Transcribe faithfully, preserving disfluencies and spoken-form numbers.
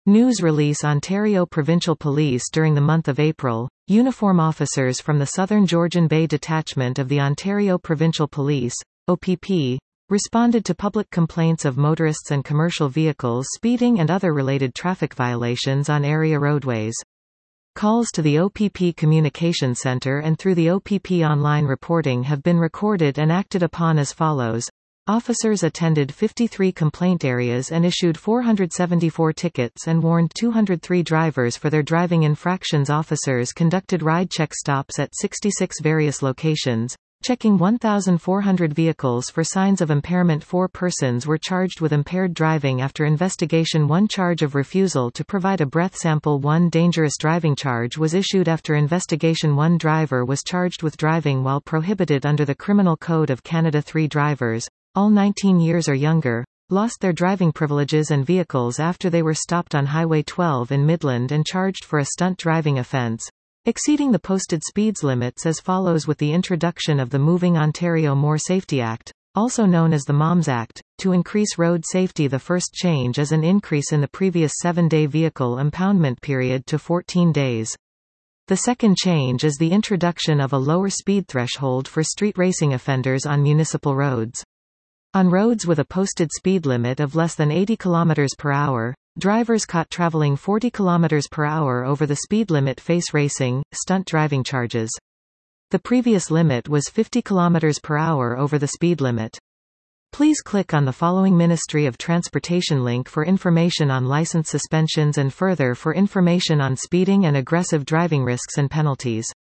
News release Ontario Provincial Police. During the month of April, uniform officers from the Southern Georgian Bay Detachment of the Ontario Provincial Police, O P P, responded to public complaints of motorists and commercial vehicles speeding and other related traffic violations on area roadways. Calls to the O P P Communication Centre and through the O P P online reporting have been recorded and acted upon as follows. Officers attended fifty-three complaint areas and issued four hundred seventy-four tickets and warned two hundred three drivers for their driving infractions. Officers conducted ride check stops at sixty-six various locations, checking one thousand four hundred vehicles for signs of impairment. Four persons were charged with impaired driving after investigation. One charge of refusal to provide a breath sample. One dangerous driving charge was issued after investigation. One driver was charged with driving while prohibited under the Criminal Code of Canada. Three drivers, all nineteen years or younger, lost their driving privileges and vehicles after they were stopped on Highway twelve in Midland and charged for a stunt driving offence, exceeding the posted speeds limits as follows. With the introduction of the Moving Ontario More Safety Act, also known as the MOMS Act, to increase road safety, the first change is an increase in the previous seven-day vehicle impoundment period to fourteen days. The second change is the introduction of a lower speed threshold for street racing offenders on municipal roads. On roads with a posted speed limit of less than eighty kilometers per hour, drivers caught traveling forty kilometers per hour over the speed limit face racing, stunt driving charges. The previous limit was fifty kilometers per hour over the speed limit. Please click on the following Ministry of Transportation link for information on license suspensions and further for information on speeding and aggressive driving risks and penalties.